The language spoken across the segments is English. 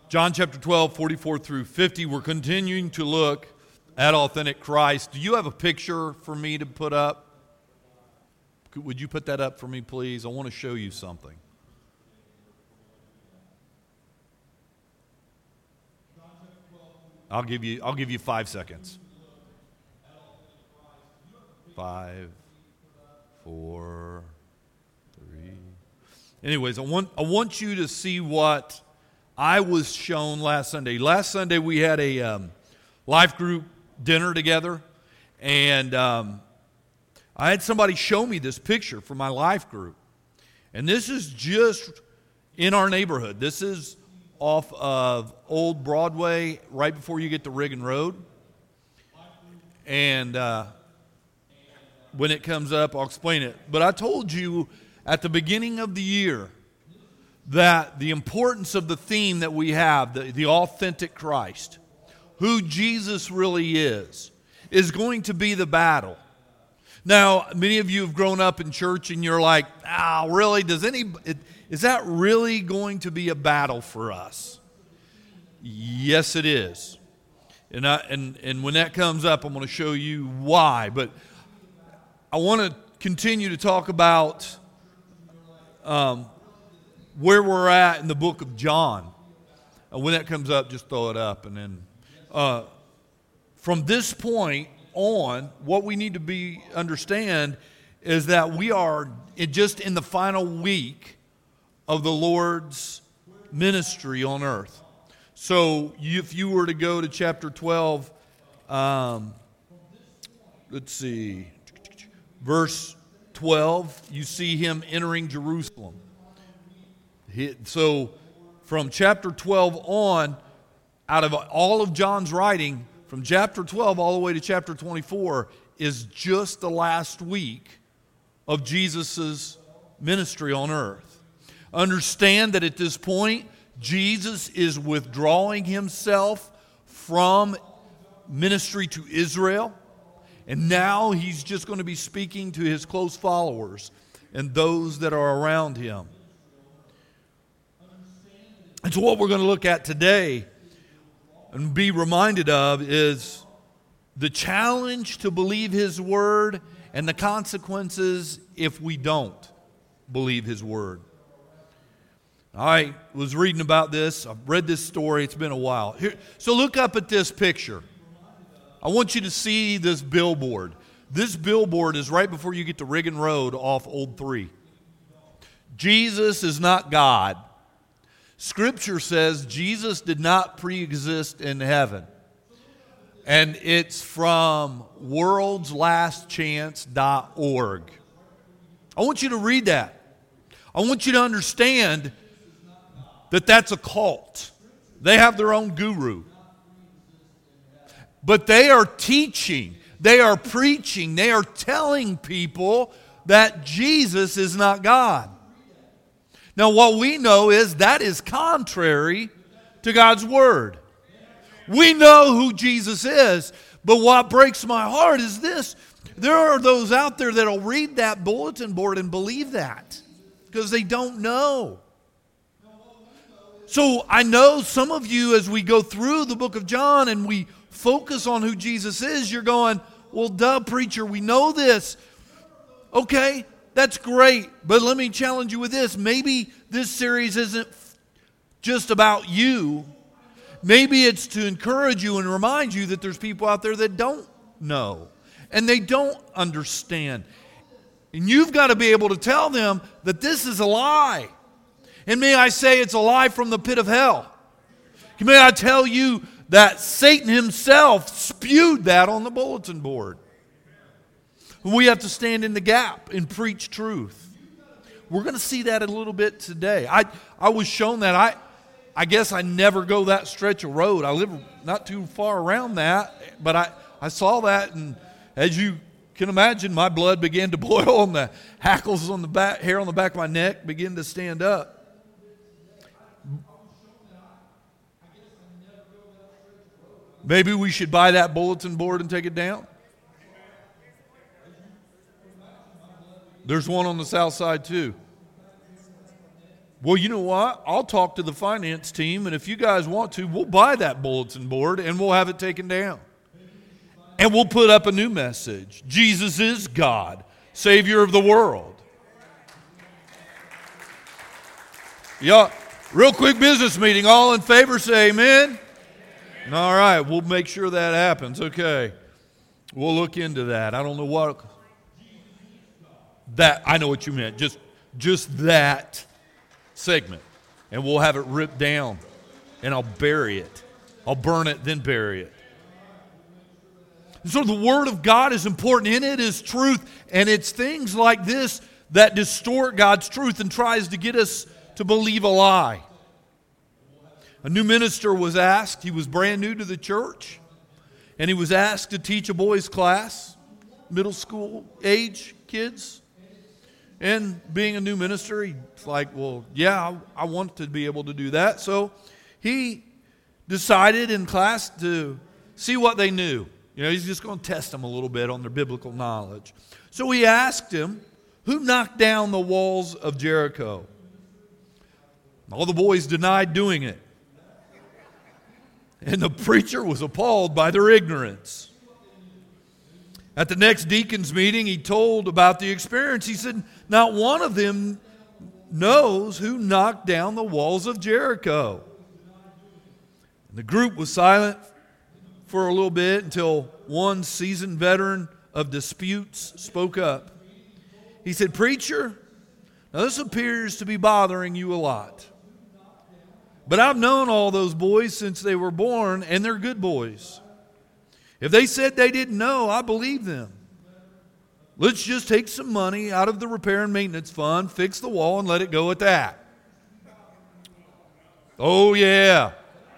John chapter 12, 44 through 50. We're continuing to look at authentic Christ. Do you have a picture for me to put up? Would you put that up for me, please? I want to show you something. I'll give you 5 seconds. 5, 4, 3. Anyways, I want you to see what I was shown last Sunday. Last Sunday we had a life group dinner together, and I had somebody show me this picture from my life group. And this is just in our neighborhood. This is off of Old Broadway, right before you get to Riggin Road. And when it comes up, I'll explain it. But I told you at the beginning of the year that the importance of the theme that we have, the authentic Christ, who Jesus really is going to be the battle. Now, many of you have grown up in church and you're like, really? Is that really going to be a battle for us? Yes, it is. And when that comes up, I'm going to show you why. But I want to continue to talk about where we're at in the book of John. When that comes up, just throw it up. And then from this point on, what we need to understand is that we are just in the final week of the Lord's ministry on earth. So if you were to go to chapter 12, let's see, verse 12, you see him entering Jerusalem. So from chapter 12 on, out of all of John's writing, from chapter 12 all the way to chapter 24 is just the last week of Jesus' ministry on earth. Understand that at this point, Jesus is withdrawing himself from ministry to Israel, and now he's just going to be speaking to his close followers and those that are around him. And so what we're going to look at today and be reminded of is the challenge to believe his word and the consequences if we don't believe his word. I was reading about this. I've read this story. It's been a while. So look up at this picture. I want you to see this billboard. This billboard is right before you get to Riggin Road off Old 3. Jesus is not God. Scripture says Jesus did not pre-exist in heaven. And it's from worldslastchance.org. I want you to read that. I want you to understand that that's a cult. They have their own guru. But they are teaching, they are preaching, they are telling people that Jesus is not God. Now, what we know is that is contrary to God's word. We know who Jesus is, but what breaks my heart is this. There are those out there that will read that bulletin board and believe that because they don't know. So I know some of you, as we go through the book of John and we focus on who Jesus is, you're going, well, duh, preacher, we know this. Okay, that's great, but let me challenge you with this. Maybe this series isn't just about you. Maybe it's to encourage you and remind you that there's people out there that don't know and they don't understand. And you've got to be able to tell them that this is a lie. And may I say it's a lie from the pit of hell. May I tell you that Satan himself spewed that on the bulletin board. We have to stand in the gap and preach truth. We're going to see that a little bit today. I was shown that. I guess I never go that stretch of road. I live not too far around that, but I saw that, and as you can imagine, my blood began to boil and the hackles on the back, hair on the back of my neck began to stand up. Maybe we should buy that bulletin board and take it down. There's one on the south side too. Well, you know what? I'll talk to the finance team, and if you guys want to, we'll buy that bulletin board and we'll have it taken down. And we'll put up a new message. Jesus is God, Savior of the world. Yeah, real quick business meeting. All in favor, say amen. All right, we'll make sure that happens. Okay. We'll look into that. I don't know what that, I know what you meant. Just that segment. And we'll have it ripped down. And I'll bury it. I'll burn it, then bury it. So the Word of God is important. In it is truth. And it's things like this that distort God's truth and tries to get us to believe a lie. A new minister was asked. He was brand new to the church. And he was asked to teach a boys' class, middle school age kids. And being a new minister, he's like, well, yeah, I want to be able to do that. So he decided in class to see what they knew. You know, he's just going to test them a little bit on their biblical knowledge. So he asked him, who knocked down the walls of Jericho? All the boys denied doing it. And the preacher was appalled by their ignorance. At the next deacons meeting, he told about the experience. He said, not one of them knows who knocked down the walls of Jericho. And the group was silent for a little bit until one seasoned veteran of disputes spoke up. He said, preacher, now this appears to be bothering you a lot. But I've known all those boys since they were born, and they're good boys. If they said they didn't know, I believe them. Let's just take some money out of the repair and maintenance fund, fix the wall, and let it go at that. Oh, yeah.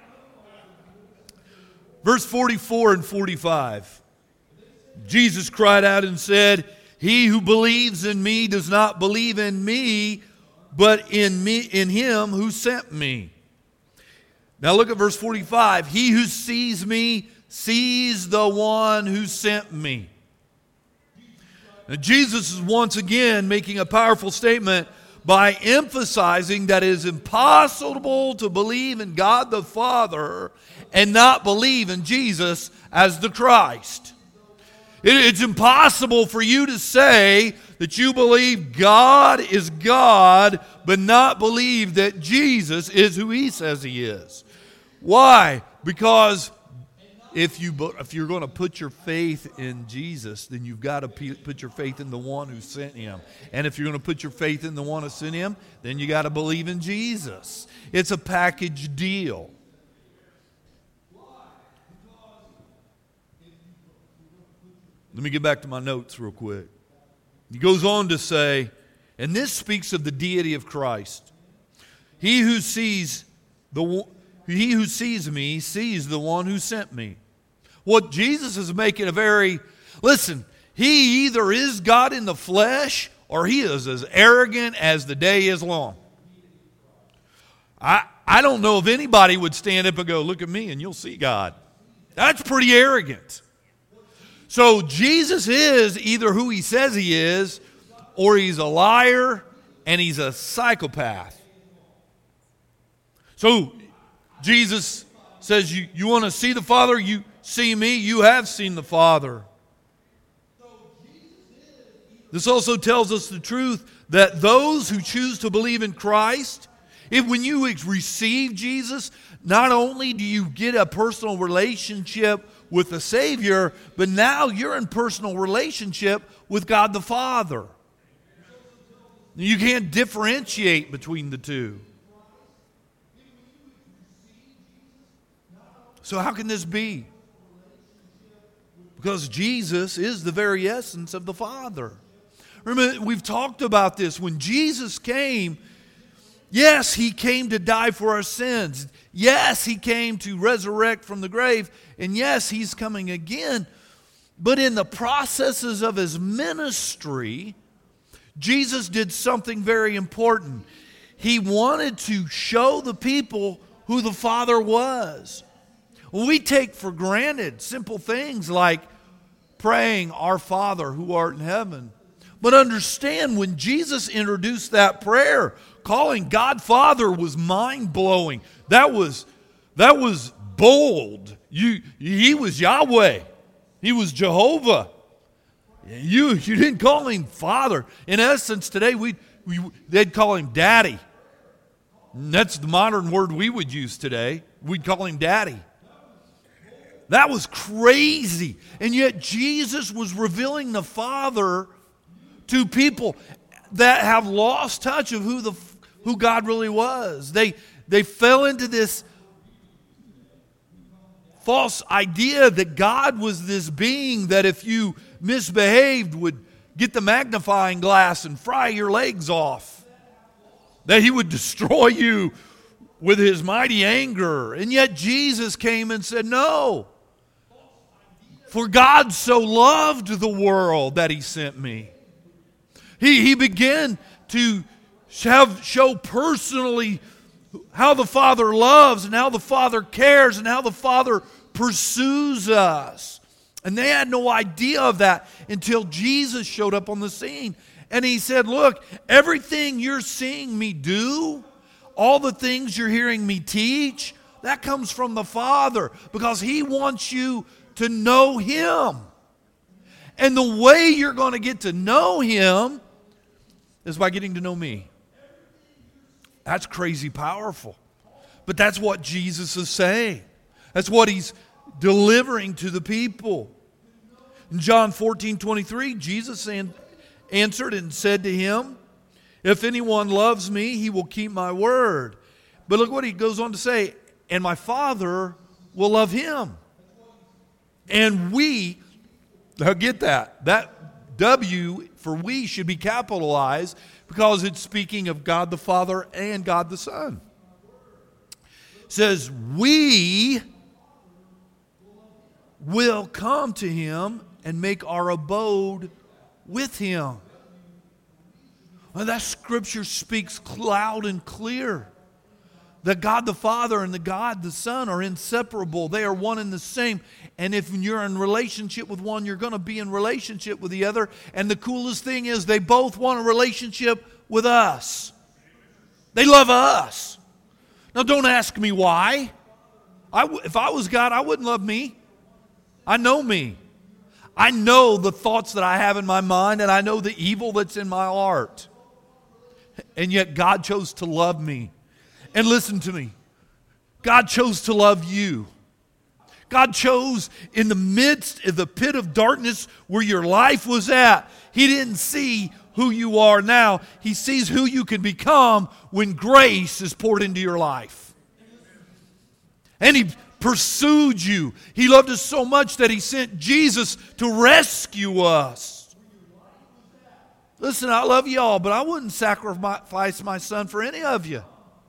Verse 44 and 45. Jesus cried out and said, he who believes in me does not believe in me, but in him who sent me. Now look at verse 45. He who sees me sees the one who sent me. Now Jesus is once again making a powerful statement by emphasizing that it is impossible to believe in God the Father and not believe in Jesus as the Christ. It's impossible for you to say that you believe God is God, but not believe that Jesus is who He says He is. Why? Because if you're going to put your faith in Jesus, then you've got to put your faith in the one who sent Him. And if you're going to put your faith in the one who sent Him, then you got to believe in Jesus. It's a package deal. Let me get back to my notes real quick. He goes on to say, and this speaks of the deity of Christ. He who sees me sees the one who sent me. What Jesus is making listen, He either is God in the flesh or He is as arrogant as the day is long. I don't know if anybody would stand up and go, look at me and you'll see God. That's pretty arrogant. So Jesus is either who He says He is, or He's a liar and He's a psychopath. So Jesus says, you want to see the Father? You see me, you have seen the Father. This also tells us the truth that those who choose to believe in Christ, when you receive Jesus, not only do you get a personal relationship with the Savior, but now you're in personal relationship with God the Father. You can't differentiate between the two. So how can this be? Because Jesus is the very essence of the Father. Remember, we've talked about this. When Jesus came, yes, He came to die for our sins. Yes, He came to resurrect from the grave. And yes, He's coming again. But in the processes of His ministry, Jesus did something very important. He wanted to show the people who the Father was. We take for granted simple things like praying, Our Father who art in heaven. But understand, when Jesus introduced that prayer, calling God Father was mind-blowing. That was bold. He was Yahweh. He was Jehovah. You didn't call him Father. In essence, today they'd call him Daddy. And that's the modern word we would use today. We'd call him Daddy. That was crazy. And yet Jesus was revealing the Father to people that have lost touch of who God really was. They fell into this false idea that God was this being that if you misbehaved would get the magnifying glass and fry your legs off. That he would destroy you with his mighty anger. And yet Jesus came and said, no. For God so loved the world that he sent me. He began to show personally how the Father loves and how the Father cares and how the Father pursues us. And they had no idea of that until Jesus showed up on the scene. And he said, look, everything you're seeing me do, all the things you're hearing me teach, that comes from the Father because he wants you to know him. And the way you're going to get to know him is by getting to know me. That's crazy powerful. But that's what Jesus is saying. That's what he's delivering to the people. In John 14:23, Jesus answered and said to him, if anyone loves me, he will keep my word. But look what he goes on to say, and my Father will love him. And we, now get that W for we should be capitalized because it's speaking of God the Father and God the Son. It says, we will come to him and make our abode with him. Well, that scripture speaks loud and clear that God the Father and the God the Son are inseparable. They are one and the same. And if you're in relationship with one, you're going to be in relationship with the other. And the coolest thing is they both want a relationship with us. They love us. Now don't ask me why. If I was God, I wouldn't love me. I know me. I know the thoughts that I have in my mind, and I know the evil that's in my heart. And yet God chose to love me. And listen to me. God chose to love you. God chose in the midst of the pit of darkness where your life was at. He didn't see who you are now. He sees who you can become when grace is poured into your life. And he pursued you. He loved us so much that he sent Jesus to rescue us. Listen, I love y'all, but I wouldn't sacrifice my son for any of you.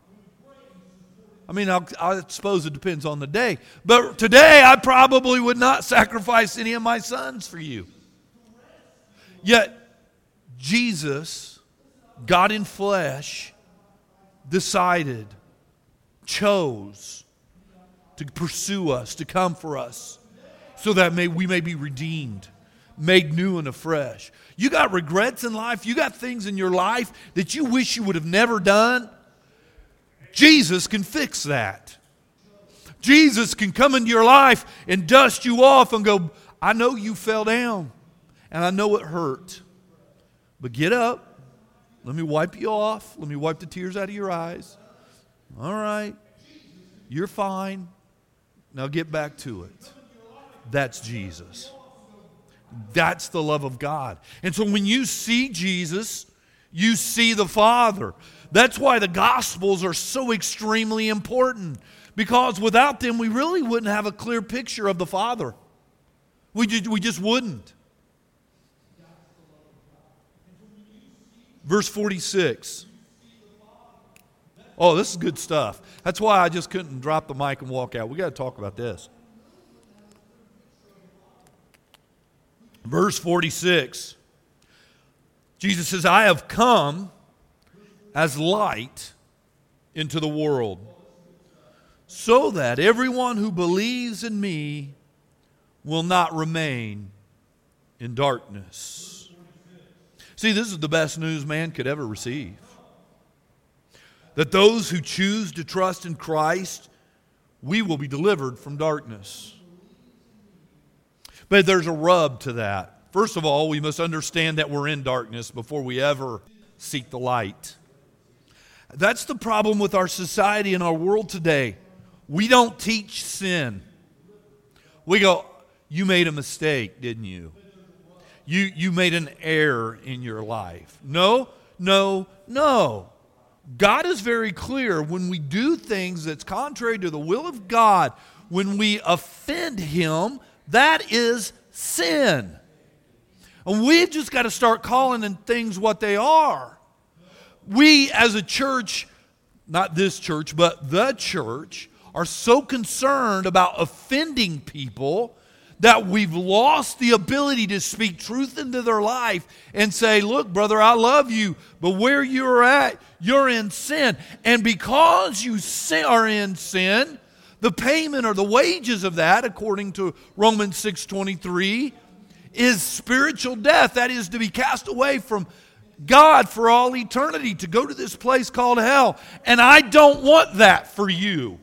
I mean, I suppose it depends on the day. But today, I probably would not sacrifice any of my sons for you. Yet, Jesus, God in flesh, decided, chose to pursue us, to come for us, so that we may be redeemed, made new and afresh. You got regrets in life? You got things in your life that you wish you would have never done? Jesus can fix that. Jesus can come into your life and dust you off and go, I know you fell down and I know it hurt, but get up. Let me wipe you off. Let me wipe the tears out of your eyes. All right. You're fine. Now get back to it. That's Jesus. That's the love of God. And so when you see Jesus, you see the Father. That's why the Gospels are so extremely important. Because without them, we really wouldn't have a clear picture of the Father. We just wouldn't. Verse 46. Oh, this is good stuff. That's why I just couldn't drop the mic and walk out. We got to talk about this. Verse 46. Jesus says, I have come as light into the world, so that everyone who believes in me will not remain in darkness. See, this is the best news man could ever receive. That those who choose to trust in Christ, we will be delivered from darkness. But there's a rub to that. First of all, we must understand that we're in darkness before we ever seek the light. That's the problem with our society and our world today. We don't teach sin. We go, you made a mistake, didn't you? You made an error in your life. No. God is very clear. When we do things that's contrary to the will of God, when we offend Him, that is sin. And we've just got to start calling things what they are. We as a church, not this church, but the church, are so concerned about offending people that we've lost the ability to speak truth into their life and say, look, brother, I love you, but where you're at, you're in sin. And because you are in sin, the payment or the wages of that, according to Romans 6:23, is spiritual death. That is to be cast away from God for all eternity, to go to this place called hell. And I don't want that for you.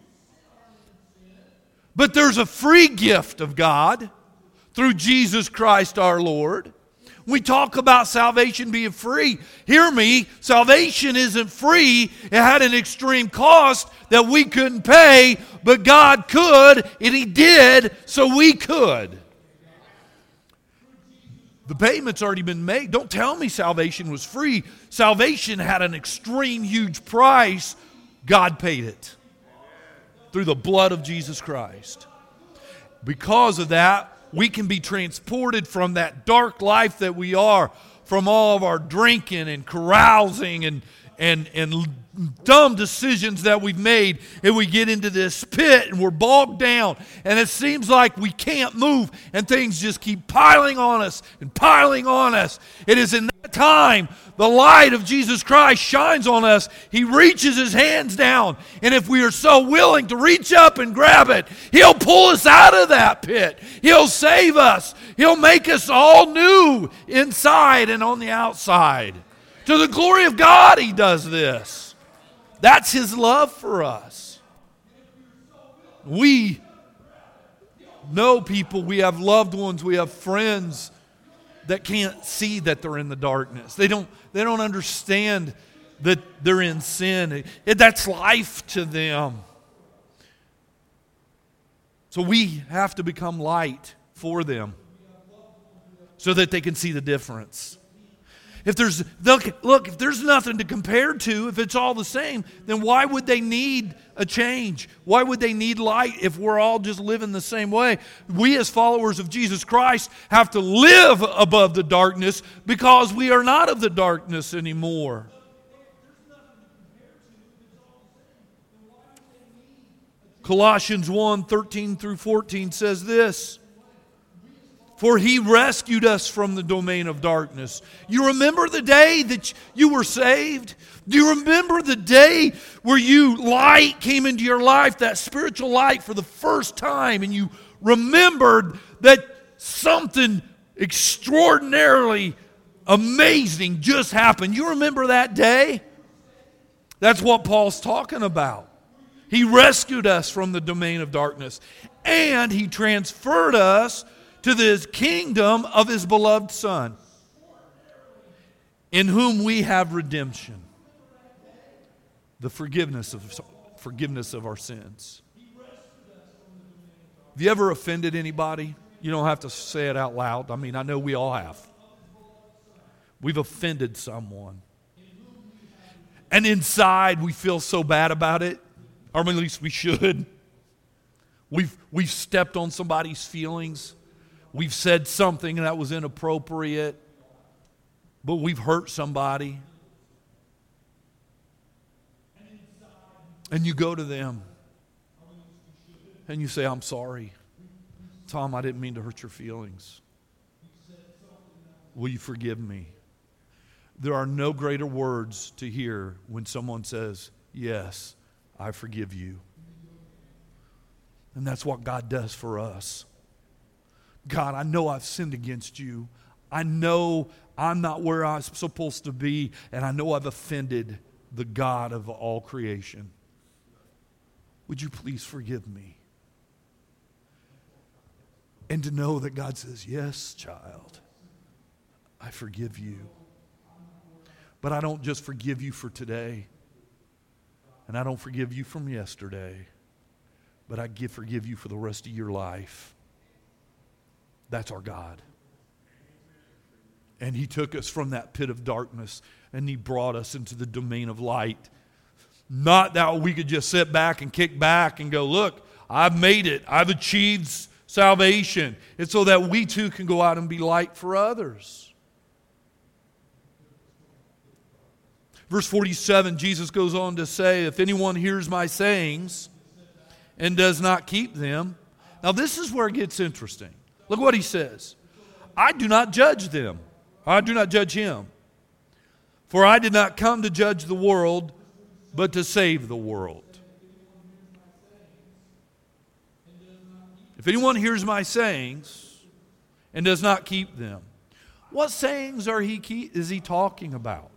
But there's a free gift of God through Jesus Christ our Lord. We talk about salvation being free. Hear me, salvation isn't free. It had an extreme cost that we couldn't pay, but God could, and He did, so we could. The payment's already been made. Don't tell me salvation was free. Salvation had an extreme, huge price. God paid it through the blood of Jesus Christ. Because of that, we can be transported from that dark life that we are, from all of our drinking and carousing and dumb decisions that we've made, and we get into this pit and we're bogged down and it seems like we can't move and things just keep piling on us and piling on us. It is in that time the light of Jesus Christ shines on us. He reaches His hands down, and if we are so willing to reach up and grab it, He'll pull us out of that pit. He'll save us. He'll make us all new inside and on the outside. To the glory of God, He does this. That's His love for us. We know people, we have loved ones, we have friends that can't see that they're in the darkness. They don't understand that they're in sin. That's life to them. So we have to become light for them so that they can see the difference. If there's nothing to compare to, if it's all the same, then why would they need a change? Why would they need light if we're all just living the same way? We as followers of Jesus Christ have to live above the darkness because we are not of the darkness anymore. Colossians 1:13-14 says this: for He rescued us from the domain of darkness. You remember the day that you were saved? Do you remember the day where light came into your life, that spiritual light for the first time, and you remembered that something extraordinarily amazing just happened? You remember that day? That's what Paul's talking about. He rescued us from the domain of darkness, and He transferred us to this kingdom of His beloved Son, in whom we have redemption, the forgiveness of our sins. Have you ever offended anybody? You don't have to say it out loud. I mean, I know we all have. We've offended someone. And inside we feel so bad about it, or at least we should. We've stepped on somebody's feelings. We've said something that was inappropriate, but we've hurt somebody. And you go to them and you say, I'm sorry. Tom, I didn't mean to hurt your feelings. Will you forgive me? There are no greater words to hear when someone says, yes, I forgive you. And that's what God does for us. God, I know I've sinned against you. I know I'm not where I'm supposed to be, and I know I've offended the God of all creation. Would you please forgive me? And to know that God says, yes, child, I forgive you. But I don't just forgive you for today, and I don't forgive you from yesterday, but I forgive you for the rest of your life. That's our God. And He took us from that pit of darkness and He brought us into the domain of light. Not that we could just sit back and kick back and go, look, I've made it. I've achieved salvation. It's so that we too can go out and be light for others. Verse 47, Jesus goes on to say, if anyone hears my sayings and does not keep them. Now this is where it gets interesting. Look what He says. I do not judge them. I do not judge him. For I did not come to judge the world, but to save the world. If anyone hears my sayings and does not keep them, what sayings is he talking about?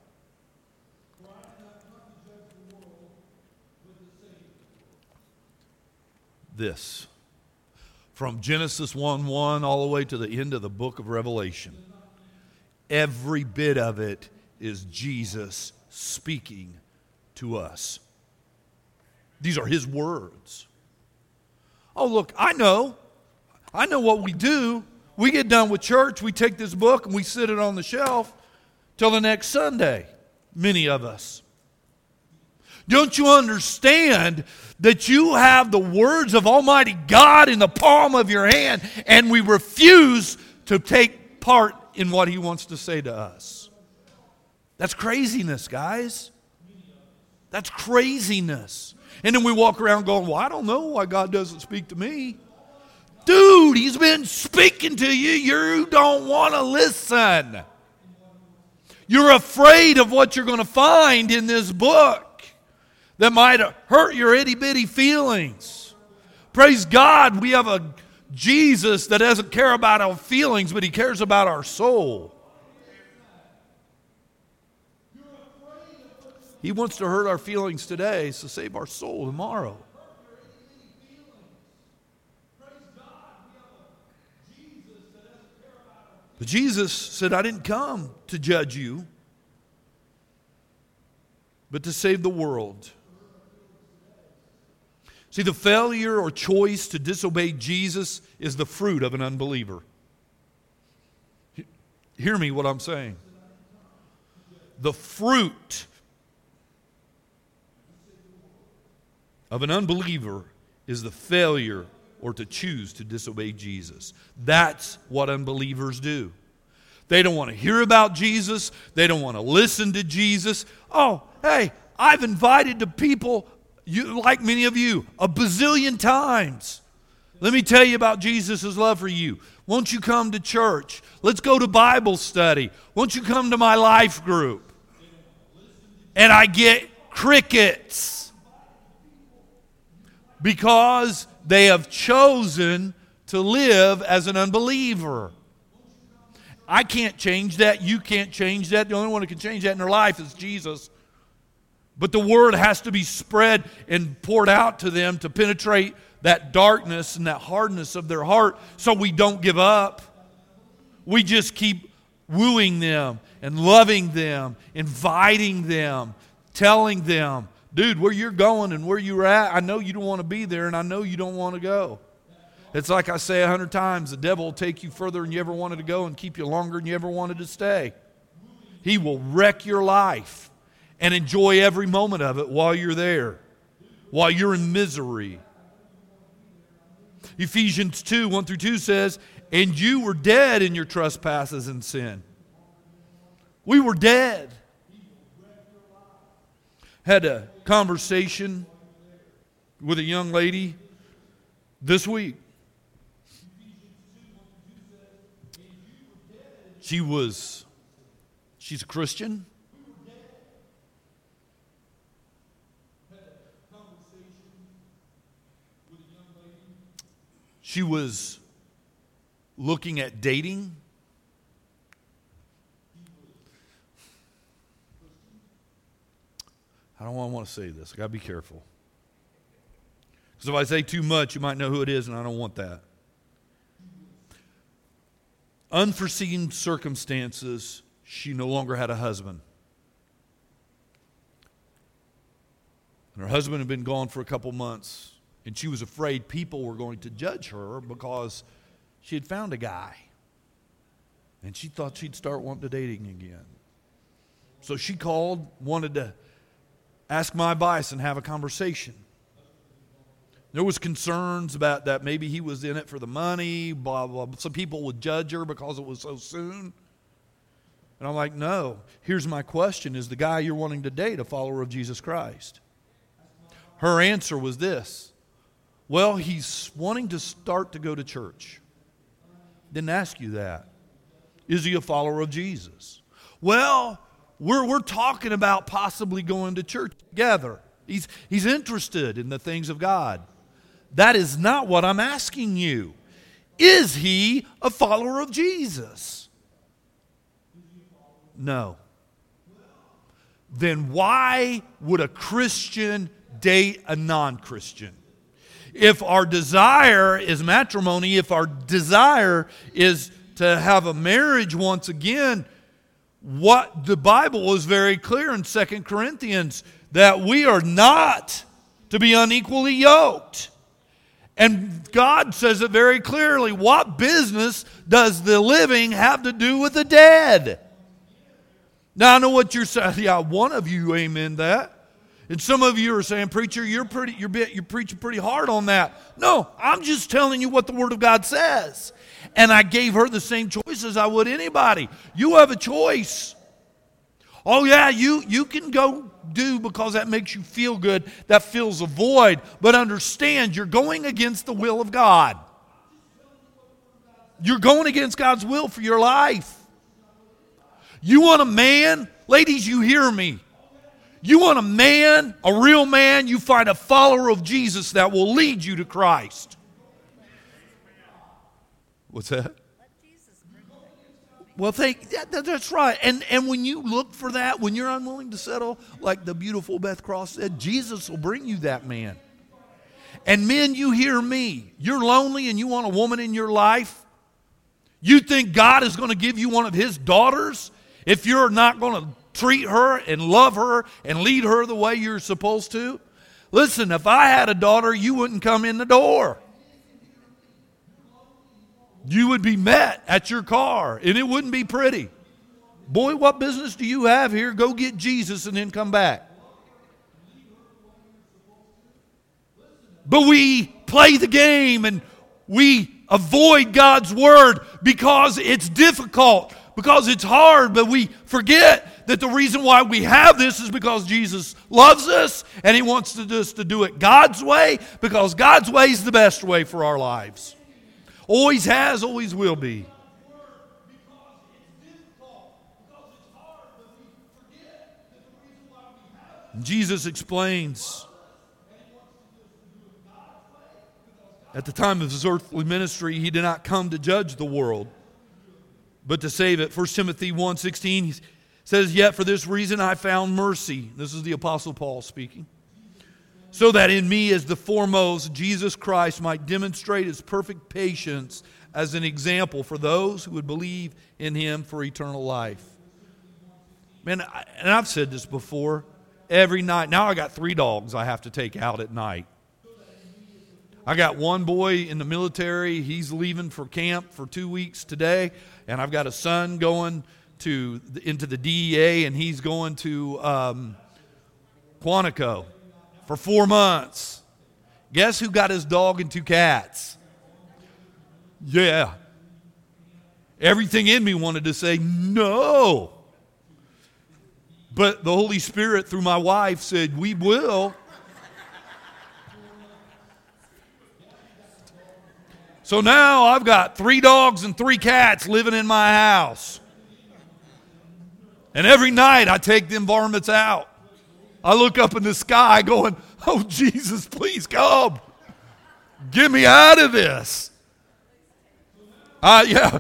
This. From Genesis 1:1 all the way to the end of the book of Revelation. Every bit of it is Jesus speaking to us. These are His words. Oh, look, I know what we do. We get done with church, we take this book and we sit it on the shelf till the next Sunday, many of us. Don't you understand that you have the words of Almighty God in the palm of your hand, and we refuse to take part in what He wants to say to us? That's craziness, guys. That's craziness. And then we walk around going, well, I don't know why God doesn't speak to me. Dude, He's been speaking to you. You don't want to listen. You're afraid of what you're going to find in this book that might hurt your itty-bitty feelings. Praise God, we have a Jesus that doesn't care about our feelings, but He cares about our soul. He wants to hurt our feelings today to save our soul tomorrow. But Jesus said, I didn't come to judge you, but to save the world. See, the failure or choice to disobey Jesus is the fruit of an unbeliever. Hear me what I'm saying. The fruit of an unbeliever is the failure or to choose to disobey Jesus. That's what unbelievers do. They don't want to hear about Jesus. They don't want to listen to Jesus. Oh, hey, I've invited to people, like many of you, a bazillion times. Let me tell you about Jesus' love for you. Won't you come to church? Let's go to Bible study. Won't you come to my life group? And I get crickets because they have chosen to live as an unbeliever. I can't change that. You can't change that. The only one who can change that in their life is Jesus. But the word has to be spread and poured out to them to penetrate that darkness and that hardness of their heart so we don't give up. We just keep wooing them and loving them, inviting them, telling them, dude, where you're going and where you're at, I know you don't want to be there and I know you don't want to go. It's like I say 100 times, the devil will take you further than you ever wanted to go and keep you longer than you ever wanted to stay. He will wreck your life and enjoy every moment of it while you're there, while you're in misery. Ephesians 2:1-2 says, and you were dead in your trespasses and sin. We were dead. Had a conversation with a young lady this week. She's a Christian. She was looking at dating. I don't want to say this. I got to be careful. Because if I say too much, you might know who it is, and I don't want that. Unforeseen circumstances, she no longer had a husband. And her husband had been gone for a couple months, and she was afraid people were going to judge her because she had found a guy. And she thought she'd start wanting to dating again. So she called, wanted to ask my advice and have a conversation. There was concerns about that maybe he was in it for the money, blah, blah, blah. Some people would judge her because it was so soon. And I'm like, no. Here's my question. Is the guy you're wanting to date a follower of Jesus Christ? Her answer was this. Well, he's wanting to start to go to church. Didn't ask you that. Is he a follower of Jesus? Well, we're talking about possibly going to church together. He's interested in the things of God. That is not what I'm asking you. Is he a follower of Jesus? No. Then why would a Christian date a non-Christian? If our desire is matrimony, if our desire is to have a marriage once again, what the Bible is very clear in 2 Corinthians, that we are not to be unequally yoked. And God says it very clearly. What business does the living have to do with the dead? Now I know what you're saying. Yeah, one of you amen that. And some of you are saying, preacher, you're preaching pretty hard on that. No, I'm just telling you what the Word of God says. And I gave her the same choice as I would anybody. You have a choice. Oh yeah, you can go do because that makes you feel good. That fills a void. But understand, you're going against the will of God. You're going against God's will for your life. You want a man? Ladies, you hear me. You want a man, a real man, you find a follower of Jesus that will lead you to Christ. What's that? Well, that's right. And when you look for that, when you're unwilling to settle, like the beautiful Beth Cross said, Jesus will bring you that man. And men, you hear me. You're lonely and you want a woman in your life. You think God is going to give you one of His daughters if you're not going to treat her and love her and lead her the way you're supposed to? Listen, if I had a daughter, you wouldn't come in the door. You would be met at your car, and it wouldn't be pretty. Boy, what business do you have here? Go get Jesus and then come back. But we play the game and we avoid God's Word because it's difficult, because it's hard, but we forget that the reason why we have this is because Jesus loves us and He wants us to do it God's way, because God's way is the best way for our lives. Always has, always will be. Jesus explains at the time of His earthly ministry, He did not come to judge the world, but to save it. 1 Timothy 1:16 says, "Yet for this reason I found mercy." This is the Apostle Paul speaking. "So that in me as the foremost, Jesus Christ might demonstrate His perfect patience as an example for those who would believe in Him for eternal life." Man, and I've said this before, every night. Now I got 3 dogs I have to take out at night. I got one boy in the military. He's leaving for camp for 2 weeks today. And I've got a son going into the DEA, and he's going to Quantico for 4 months. Guess who got his dog and 2 cats? Yeah. Everything in me wanted to say no. But the Holy Spirit, through my wife, said, we will. So now I've got 3 dogs and 3 cats living in my house. And every night I take them varmints out. I look up in the sky going, oh, Jesus, please come. Get me out of this. I'll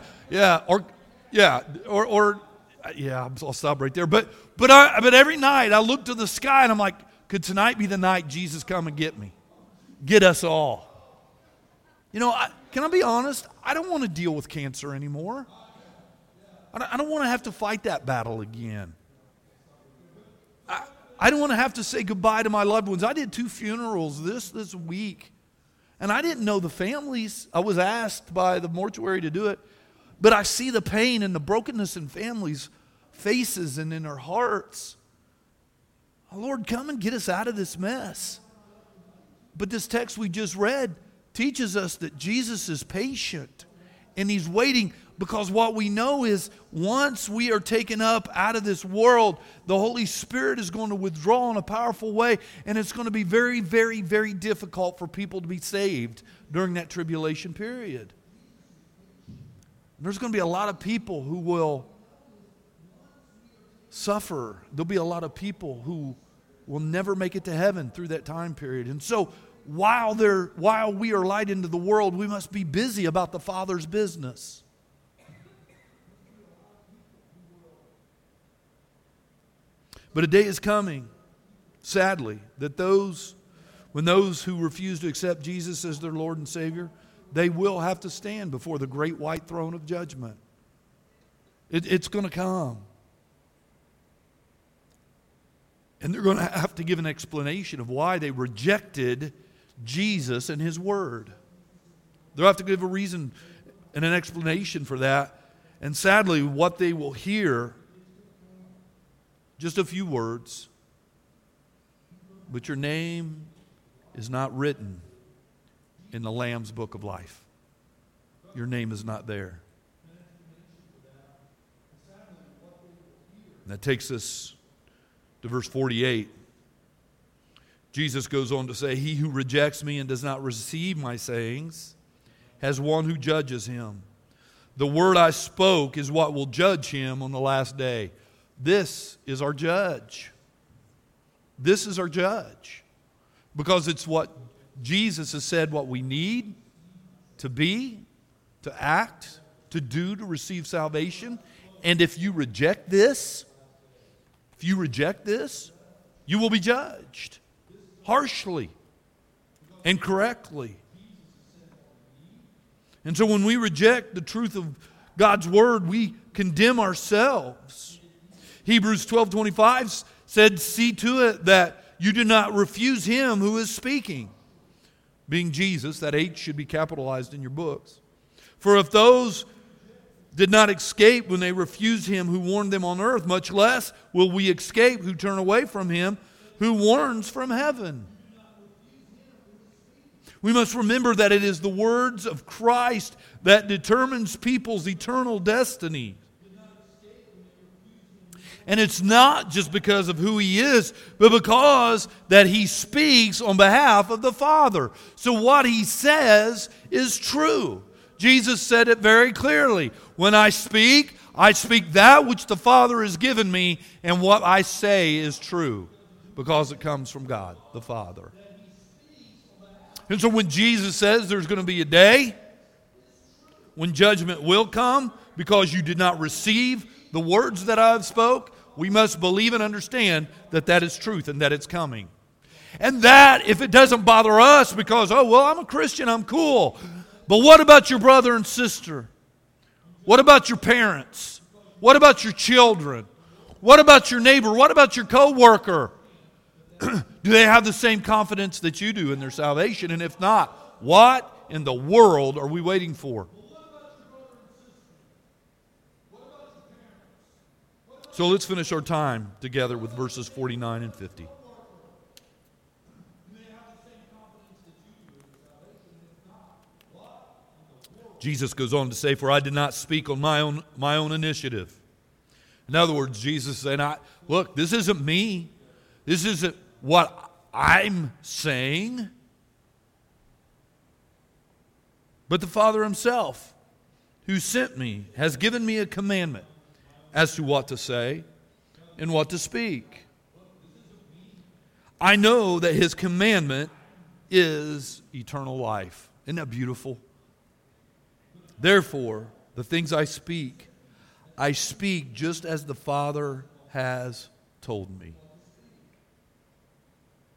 stop right there. But every night I look to the sky and I'm like, Could tonight be the night Jesus come and get me? Get us all. You know, can I be honest? I don't want to deal with cancer anymore. I don't want to have to fight that battle again. I don't want to have to say goodbye to my loved ones. I did 2 funerals this week, and I didn't know the families. I was asked by the mortuary to do it, but I see the pain and the brokenness in families' faces and in their hearts. Oh, Lord, come and get us out of this mess. But this text we just read teaches us that Jesus is patient and He's waiting, because what we know is once we are taken up out of this world, the Holy Spirit is going to withdraw in a powerful way, and it's going to be very, very, very difficult for people to be saved during that tribulation period. There's going to be a lot of people who will suffer. There'll be a lot of people who will never make it to heaven through that time period. And so while we are light into the world, we must be busy about the Father's business. But a day is coming, sadly, that when those who refuse to accept Jesus as their Lord and Savior, they will have to stand before the great white throne of judgment. It's going to come. And they're going to have to give an explanation of why they rejected Jesus and His Word. They'll have to give a reason and an explanation for that. And sadly, what they will hear, just a few words, but your name is not written in the Lamb's Book of Life. Your name is not there. And that takes us to verse 48. Jesus goes on to say, "He who rejects me and does not receive my sayings has one who judges him. The word I spoke is what will judge him on the last day." This is our judge. This is our judge. Because it's what Jesus has said what we need to be, to act, to do to receive salvation. And if you reject this, you will be judged harshly and correctly. And so when we reject the truth of God's Word, we condemn ourselves. Hebrews 12:25 said, "See to it that you do not refuse Him who is speaking." Being Jesus, that H should be capitalized in your books. "For if those did not escape when they refused Him who warned them on earth, much less will we escape who turn away from Him who warns from heaven." We must remember that it is the words of Christ that determines people's eternal destiny. And it's not just because of who He is, but because that He speaks on behalf of the Father. So what He says is true. Jesus said it very clearly. "When I speak that which the Father has given me, and what I say is true, because it comes from God, the Father." And so when Jesus says there's going to be a day when judgment will come because you did not receive the words that I have spoke, we must believe and understand that that is truth and that it's coming. And that, if it doesn't bother us because, oh, well, I'm a Christian, I'm cool. But what about your brother and sister? What about your parents? What about your children? What about your neighbor? What about your coworker? Do they have the same confidence that you do in their salvation? And if not, what in the world are we waiting for? So let's finish our time together with verses 49 and 50. Jesus goes on to say, "For I did not speak on my own initiative." In other words, Jesus is saying, look, this isn't me. This isn't what I'm saying. But the Father Himself, who sent me, has given me a commandment as to what to say and what to speak. I know that His commandment is eternal life. Isn't that beautiful? Therefore, the things I speak just as the Father has told me.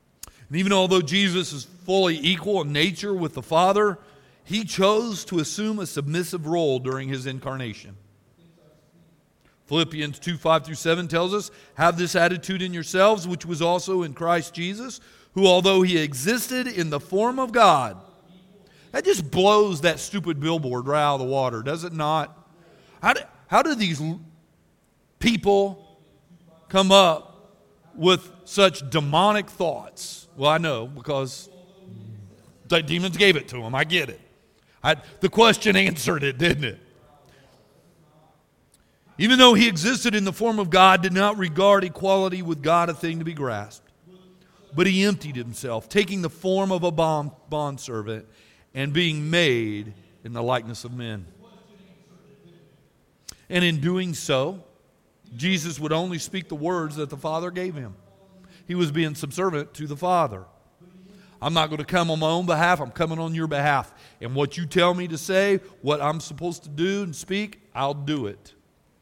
And even although Jesus is fully equal in nature with the Father, he chose to assume a submissive role during his incarnation. Philippians 2:5-7 tells us, have this attitude in yourselves, which was also in Christ Jesus, who although he existed in the form of God. That just blows that stupid billboard right out of the water, does it not? How do these people come up with such demonic thoughts? Well, I know, because the demons gave it to them. I get it. The question answered it, didn't it? Even though he existed in the form of God, did not regard equality with God a thing to be grasped. But he emptied himself, taking the form of a bondservant and being made in the likeness of men. And in doing so, Jesus would only speak the words that the Father gave him. He was being subservient to the Father. I'm not going to come on my own behalf. I'm coming on your behalf. And what you tell me to say, what I'm supposed to do and speak, I'll do it.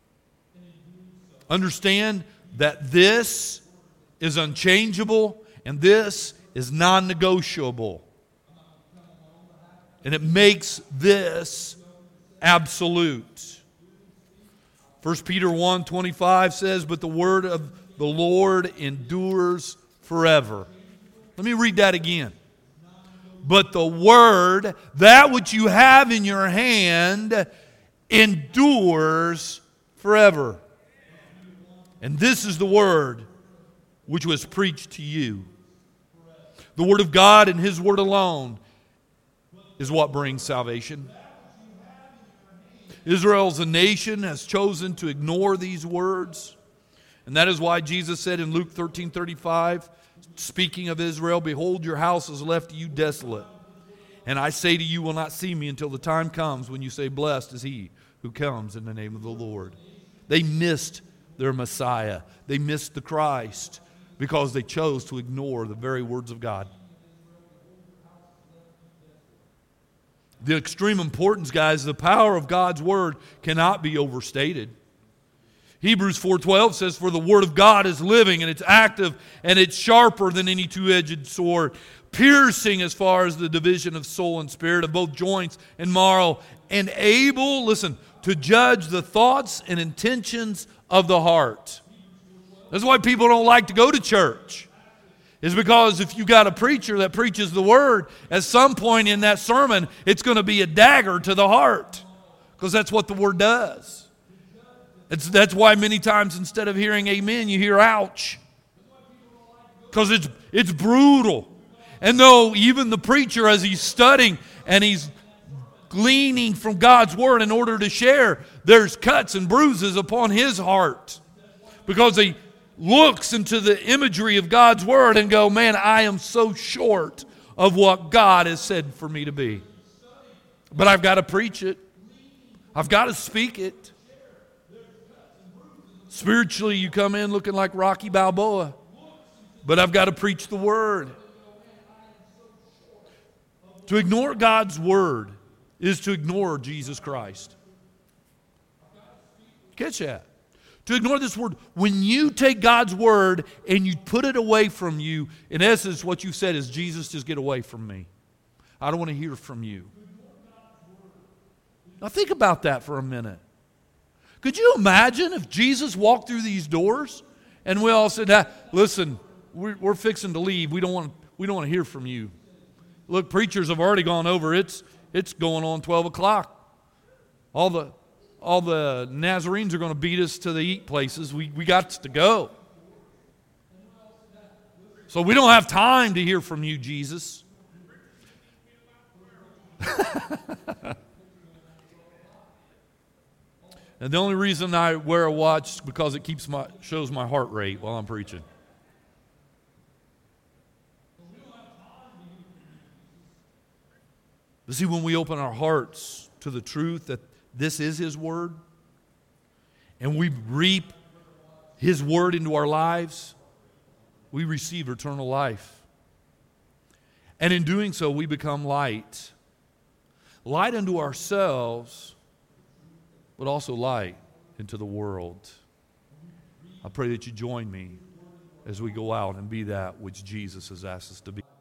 Understand that this is unchangeable and this is non-negotiable. And it makes this absolute. 1 Peter 1:25 says, but the word of the Lord endures forever. Let me read that again. But the word, that which you have in your hand, endures forever. And this is the word which was preached to you. The word of God and his word alone is what brings salvation. Israel as a nation has chosen to ignore these words. And that is why Jesus said in Luke 13:35, speaking of Israel, behold, your house is left to you desolate. And I say to you, will not see me until the time comes when you say, blessed is he who comes in the name of the Lord. They missed their Messiah. They missed the Christ because they chose to ignore the very words of God. The extreme importance, guys, the power of God's word cannot be overstated. Hebrews 4:12 says, for the word of God is living and it's active and it's sharper than any two-edged sword, piercing as far as the division of soul and spirit, of both joints and marrow, and able, listen, to judge the thoughts and intentions of the heart. That's why people don't like to go to church. Is because if you got a preacher that preaches the word, at some point in that sermon, it's going to be a dagger to the heart. Because that's what the word does. That's why many times instead of hearing amen, you hear ouch. Because it's brutal. And though even the preacher, as he's studying and he's gleaning from God's word in order to share, there's cuts and bruises upon his heart. Because he looks into the imagery of God's word and go, man, I am so short of what God has said for me to be. But I've got to preach it. I've got to speak it. Spiritually, you come in looking like Rocky Balboa. But I've got to preach the word. To ignore God's word is to ignore Jesus Christ. Catch that. To ignore this word. When you take God's word and you put it away from you, in essence what you've said is, Jesus, just get away from me. I don't want to hear from you. Now think about that for a minute. Could you imagine if Jesus walked through these doors and we all said, listen, we're fixing to leave. We don't want to hear from you. Look, preachers have already gone over. It's going on 12 o'clock. All the Nazarenes are going to beat us to the eat places. We got to go. So we don't have time to hear from you, Jesus. And the only reason I wear a watch is because it shows my heart rate while I'm preaching. But see, when we open our hearts to the truth that this is His Word, and we reap His Word into our lives, we receive eternal life. And in doing so, we become light. Light unto ourselves, but also light into the world. I pray that you join me as we go out and be that which Jesus has asked us to be.